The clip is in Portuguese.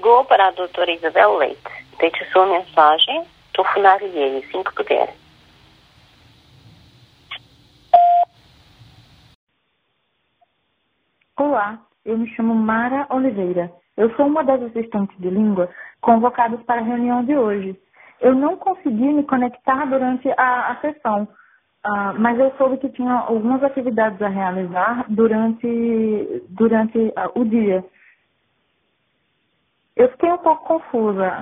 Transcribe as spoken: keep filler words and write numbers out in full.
ligou para a doutora Isabel Leite. Deixe sua mensagem, telefonar-lhe assim que puder. Olá, eu me chamo Mara Oliveira. Eu sou uma das assistentes de língua convocadas para a reunião de hoje. Eu não consegui me conectar durante a, a sessão, ah, mas eu soube que tinha algumas atividades a realizar durante, durante ah, o dia. Eu fiquei um pouco confusa.